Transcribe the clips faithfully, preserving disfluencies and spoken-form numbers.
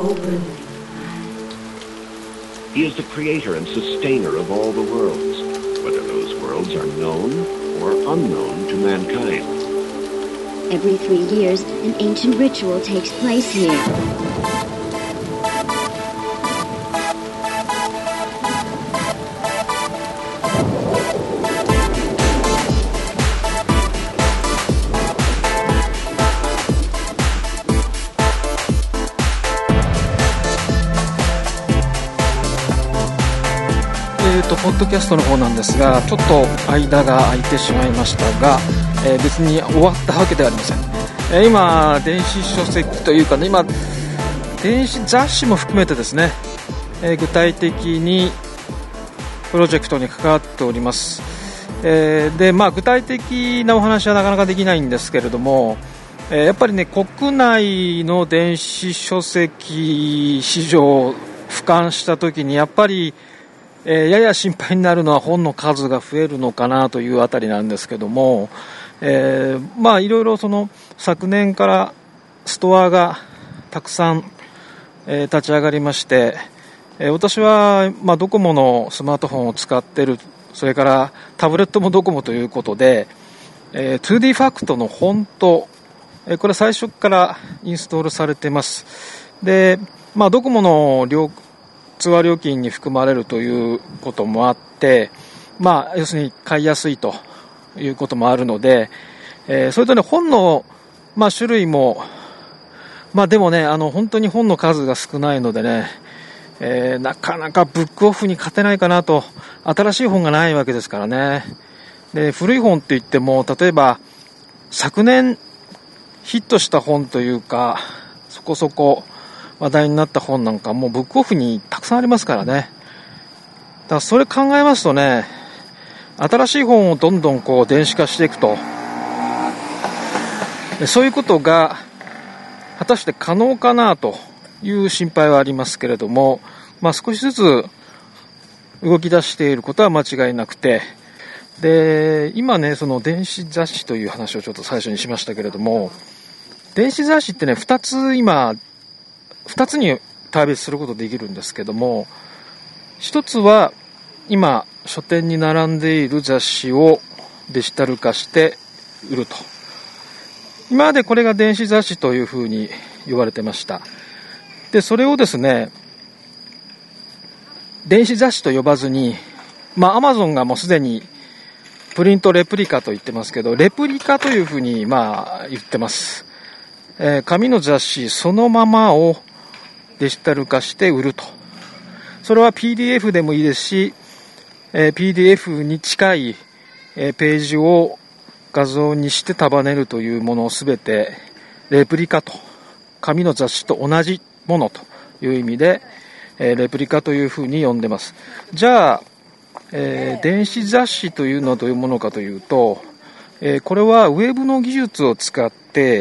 He is the creator and sustainer of all the worlds, whether those worlds are known or unknown to mankind. Every three years, an ancient ritual takes place here. えーと、ポッドキャストの方なんですが、ちょっと間が空いてしまいましたが、えー、別に終わったわけではありません。えー、今電子書籍というかね、今電子雑誌も含めてですね、えー、具体的にプロジェクトに関わっております。えー、で、まあ具体的なお話はなかなかできないんですけれども、えー、やっぱりね、国内の電子書籍市場を俯瞰したときにやっぱりえー、やや心配になるのは本の数が増えるのかなというあたりなんですけども、えー、まあいろいろその昨年からストアがたくさん、えー、立ち上がりまして、えー、私は、まあ、ドコモのスマートフォンを使っている、それからタブレットもドコモということで、えー、ツーディー ファクトのフォント、えー、これ最初からインストールされています。で、まあ、ドコモの料通話料金に含まれるということもあって、まあ、要するに買いやすいということもあるので、えー、それとね、本の、まあ、種類も、まあ、でもね、あの本当に本の数が少ないのでね、えー、なかなかブックオフに勝てないかなと。新しい本がないわけですからね。で、古い本って言っても、例えば昨年ヒットした本というか、そこそこ話題になった本なんかもうブックオフにたくさんありますからね。だからそれ考えますとね、新しい本をどんどんこう電子化していくと、そういうことが果たして可能かなという心配はありますけれども、まあ、少しずつ動き出していることは間違いなくて、で今ね、その電子雑誌という話をちょっと最初にしましたけれども、電子雑誌ってね、ふたつ今ふたつに大別することができるんですけども、ひとつは今書店に並んでいる雑誌をデジタル化して売ると。今までこれが電子雑誌というふうに言われてました。でそれをですね、電子雑誌と呼ばずに、まあ Amazon がもうすでにプリントレプリカと言ってますけど、レプリカというふうにまあ言ってます。えー、紙の雑誌そのままをデジタル化して売ると。それは ピーディーエフ でもいいですし、えー、ピーディーエフ に近い、えー、ページを画像にして束ねるというものをすべてレプリカと、紙の雑誌と同じものという意味で、えー、レプリカというふうに呼んでます。じゃあ、えー、電子雑誌というのはどういうものかというと、えー、これはウェブの技術を使って、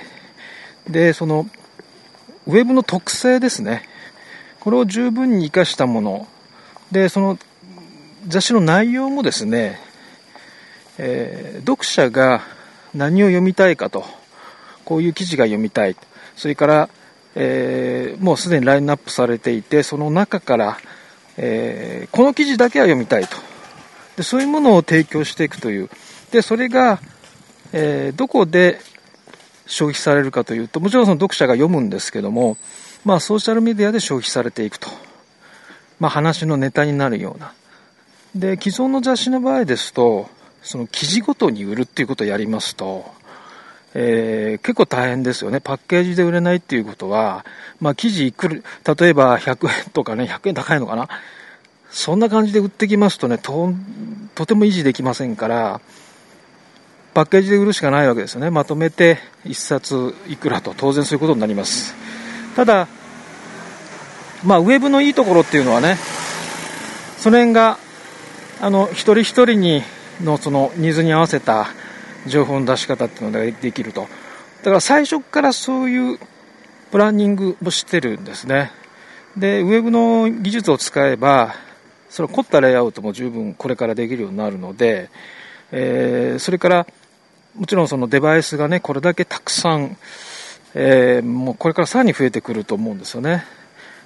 でそのウェブの特性ですね、これを十分に活かしたもので、その雑誌の内容もですね、えー、読者が何を読みたいかと、こういう記事が読みたい、それから、えー、もうすでにラインナップされていて、その中から、えー、この記事だけは読みたいと、でそういうものを提供していくという。でそれが、えー、どこで消費されるかというと、もちろんその読者が読むんですけども、まあソーシャルメディアで消費されていくと、まあ話のネタになるような。で既存の雑誌の場合ですと、その記事ごとに売るっていうことをやりますと、えー、結構大変ですよね。パッケージで売れないっていうことは、まあ記事いくら、例えばひゃくえんとかね、ひゃくえん高いのかな、そんな感じで売ってきますとね、ととても維持できませんから、パッケージで売るしかないわけですよね。まとめて一冊いくらと、当然そういうことになります。ただ、まあウェブのいいところっていうのはね、その辺があの一人一人にのそのニーズに合わせた情報の出し方っていうのができると。だから最初からそういうプランニングをしてるんですね。でウェブの技術を使えば、その凝ったレイアウトも十分これからできるようになるので、えー、それからもちろんそのデバイスがね、これだけたくさん、えー、もうこれからさらに増えてくると思うんですよね。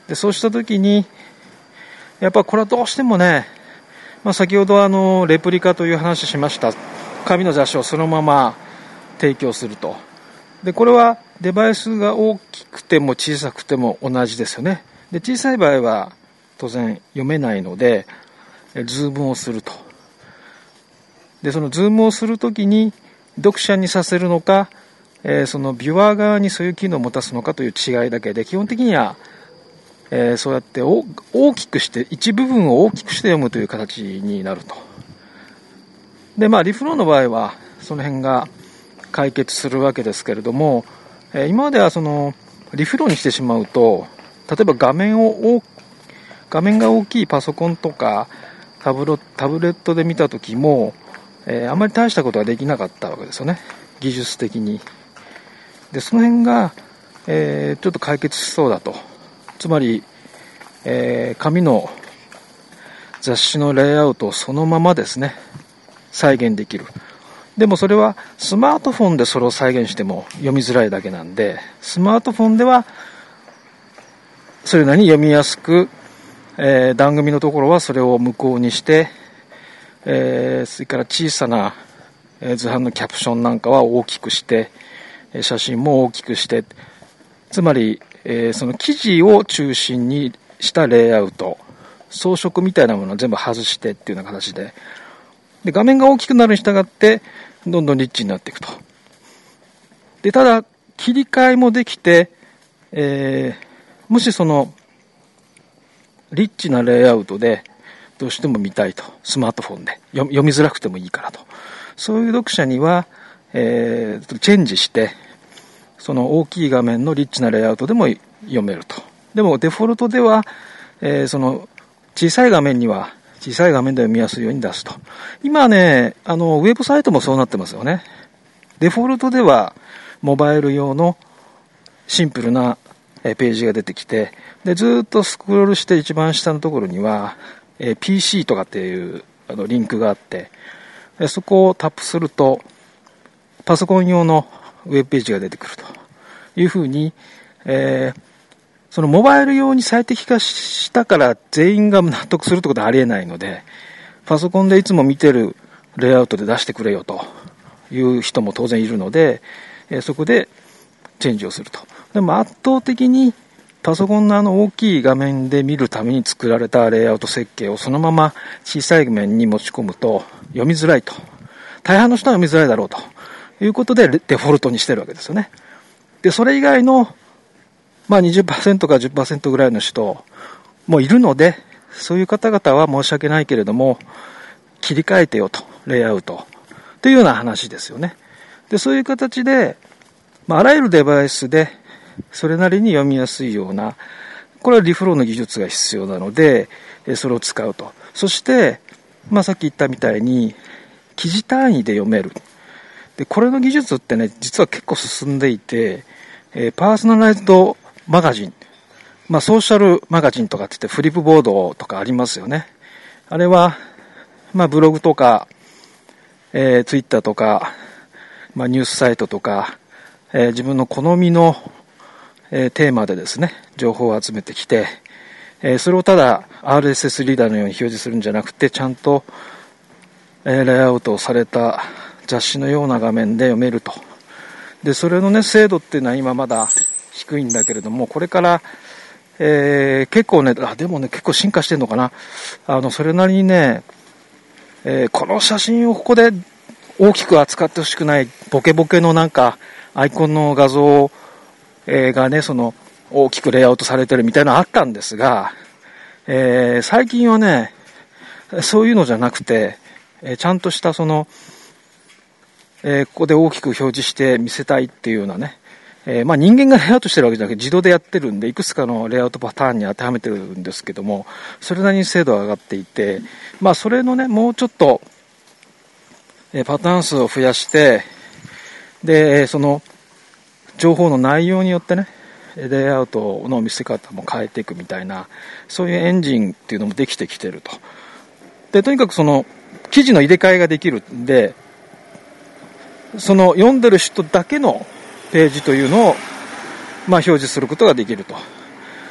でそうしたときに、やっぱこれはどうしてもね、まあ、先ほどあのレプリカという話しました紙の雑誌をそのまま提供すると。でこれはデバイスが大きくても小さくても同じですよね。で小さい場合は当然読めないのでズームをすると。でそのズームをするときに読者にさせるのか、えー、そのビュアー側にそういう機能を持たすのかという違いだけで、基本的には、えー、そうやって大きくして一部分を大きくして読むという形になると。でまあリフローの場合はその辺が解決するわけですけれども、えー、今まではそのリフローにしてしまうと、例えば画面を画面が大きいパソコンとかタブロタブレットで見たときも、えー、あまり大したことができなかったわけですよね、技術的に。でその辺が、えー、ちょっと解決しそうだと。つまり、えー、紙の雑誌のレイアウトをそのままですね再現できる。でもそれはスマートフォンでそれを再現しても読みづらいだけなんで、スマートフォンではそれなりに読みやすく、えー、番組のところはそれを無効にして、えー、それから小さな、えー、図版のキャプションなんかは大きくして、写真も大きくして、つまり、えー、その記事を中心にしたレイアウト、装飾みたいなものを全部外してっていうような形で、で画面が大きくなるに従ってどんどんリッチになっていくと。でただ切り替えもできて、えー、もしそのリッチなレイアウトでどうしても見たいと、スマートフォンで読みづらくてもいいからと、そういう読者には、えー、チェンジしてその大きい画面のリッチなレイアウトでも読めると。でもデフォルトでは、えー、その小さい画面には小さい画面で読みやすいように出すと。今ね、あのウェブサイトもそうなってますよね。デフォルトではモバイル用のシンプルなページが出てきて、でずっとスクロールして一番下のところには、えー、ピーシー とかっていうあのリンクがあって、でそこをタップするとパソコン用のウェブページが出てくるというふうに、えー、そのモバイル用に最適化したから全員が納得するってことはありえないので、パソコンでいつも見てるレイアウトで出してくれよという人も当然いるので、えー、そこでチェンジをすると。でも圧倒的にパソコンのあの大きい画面で見るために作られたレイアウト設計をそのまま小さい画面に持ち込むと読みづらいと。大半の人は読みづらいだろうということでデフォルトにしてるわけですよね。で、それ以外のまあ にじゅっパーセント か じゅっパーセント ぐらいの人もいるので、そういう方々は申し訳ないけれども切り替えてよと、レイアウトというような話ですよね。で、そういう形で、まあ、あらゆるデバイスでそれなりに読みやすいような、これはリフローの技術が必要なのでそれを使うと。そして、まあ、さっき言ったみたいに記事単位で読める。で、これの技術ってね、実は結構進んでいて、えー、パーソナライズドマガジン、まあソーシャルマガジンとかって言ってフリップボードとかありますよね。あれは、まあブログとか、えー、ツイッターとか、まあニュースサイトとか、えー、自分の好みの、えー、テーマでですね、情報を集めてきて、えー、それをただ アールエスエス リーダーのように表示するんじゃなくて、ちゃんと、えー、レイアウトをされた雑誌のような画面で読めると。で、それのね、精度っていうのは今まだ低いんだけれども、これから、えー、結構ね、あ、でもね、結構進化してんのかな。あの、それなりにね、えー、この写真をここで大きく扱ってほしくない、ボケボケのなんか、アイコンの画像、えー、がね、その、大きくレイアウトされてるみたいなのあったんですが、えー、最近はね、そういうのじゃなくて、えー、ちゃんとしたその、えー、ここで大きく表示して見せたいっていうようなね、えー、まあ人間がレイアウトしてるわけじゃなくて自動でやってるんで、いくつかのレイアウトパターンに当てはめてるんですけども、それなりに精度が上がっていて、まあそれのね、もうちょっと、えー、パターン数を増やして、で、その情報の内容によってね、レイアウトの見せ方も変えていくみたいな、そういうエンジンっていうのもできてきてると。で、とにかくその記事の入れ替えができるんで、その読んでる人だけのページというのを、まあ、表示することができると。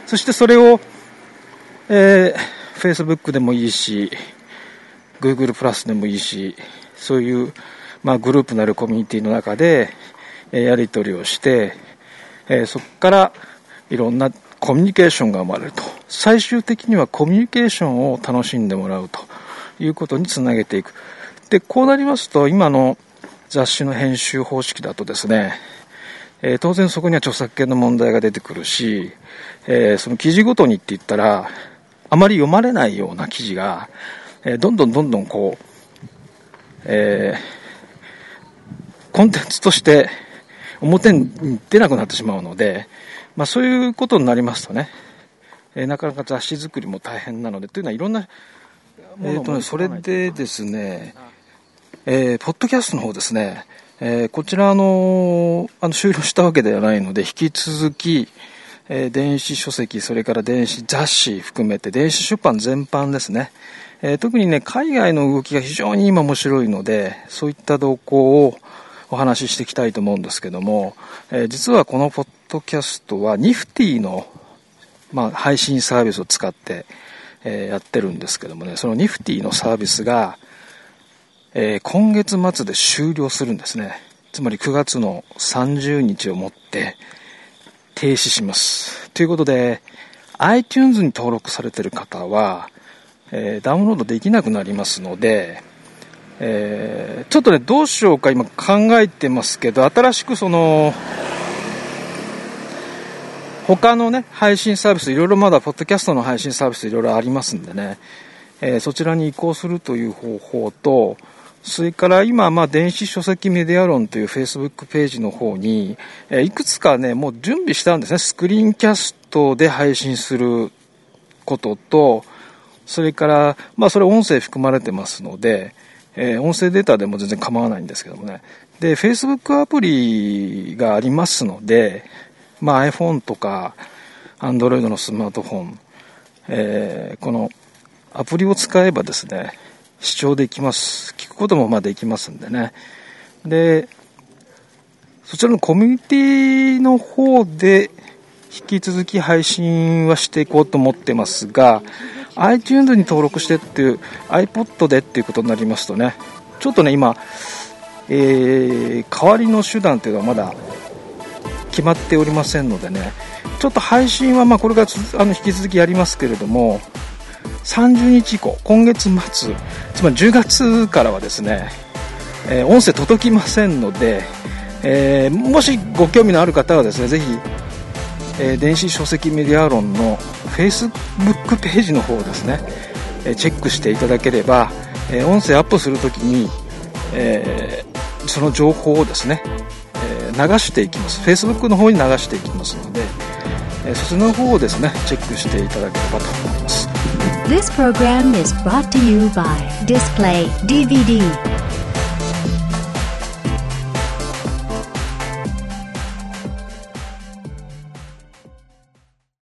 そしてそれを、えー、Facebook でもいいし Google プラスでもいいし、そういう、まあ、グループなるコミュニティの中で、えー、やり取りをして、えー、そこからいろんなコミュニケーションが生まれると。最終的にはコミュニケーションを楽しんでもらうということにつなげていく。で、こうなりますと、今の雑誌の編集方式だとですね、えー、当然そこには著作権の問題が出てくるし、えー、その記事ごとにって言ったら、あまり読まれないような記事が、えー、どんどんどんどんこう、えー、コンテンツとして表に出なくなってしまうので、まあそういうことになりますとね、えー、なかなか雑誌作りも大変なので、というのはいろんな、えーとね、それでですね、えー、ポッドキャストの方ですね、えー、こちらの、あの終了したわけではないので、引き続き、えー、電子書籍、それから電子雑誌含めて電子出版全般ですね、えー、特にね、海外の動きが非常に今面白いので、そういった動向をお話ししていきたいと思うんですけども、えー、実はこのポッドキャストはニフティの、まあ、配信サービスを使って、えー、やってるんですけどもね、そのニフティのサービスが、えー、今月末で終了するんですね。つまりくがつのさんじゅうにちをもって停止します。ということで iTunes に登録されている方は、えー、ダウンロードできなくなりますので、えー、ちょっとねどうしようか今考えてますけど、新しくその他のね配信サービスいろいろまだポッドキャストの配信サービスいろいろありますんでね、えー、そちらに移行するという方法と、それから今、まあ、電子書籍メディア論という Facebook ページの方に、えー、いくつかね、もう準備したんですね。スクリーンキャストで配信することと、それから、まあ、それ音声含まれてますので、えー、音声データでも全然構わないんですけどもね。で、Facebook アプリがありますので、まあ、iPhone とか Android のスマートフォン、えー、このアプリを使えばですね、視聴できます。聞くこともまあできますんでね。で、そちらのコミュニティの方で引き続き配信はしていこうと思ってますが、iTunes に登録してっていう iPod でっていうことになりますとね、ちょっとね今、えー、代わりの手段というのはまだ決まっておりませんのでね、ちょっと配信はまあこれからあの引き続きやりますけれども、さんじゅうにち以降、今月末、つまりじゅうがつからはですね、えー、音声届きませんので、えー、もしご興味のある方はですね、ぜひ、えー、電子書籍メディア論の Facebook ページの方をですね、えー、チェックしていただければ、えー、音声アップするときに、えー、その情報をですね、えー、流していきます。Facebook の方に流していきますので、えー、そちらの方をですね、チェックしていただければと思います。 This program is brought to you by Display ディーブイディー